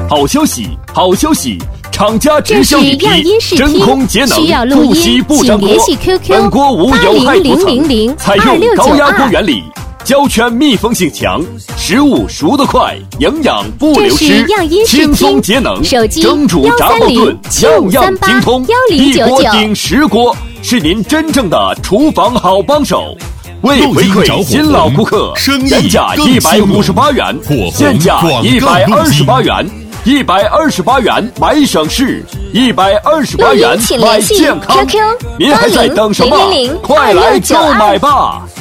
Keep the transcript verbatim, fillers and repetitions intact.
好消息，好消息！厂家直销一批真空节能不吸不粘锅，本锅无有害涂层，采用高压锅原理，胶圈密封性强，食物熟得快，营养不流失，轻松节能，蒸煮炸爆炖样样精通，一锅顶十锅，是您真正的厨房好帮手。为回馈新老顾客，原价一百五十八元，现价一百二十八元。一百二十八元买省事，一百二十八元买健康。您还在等什么？快来购买吧！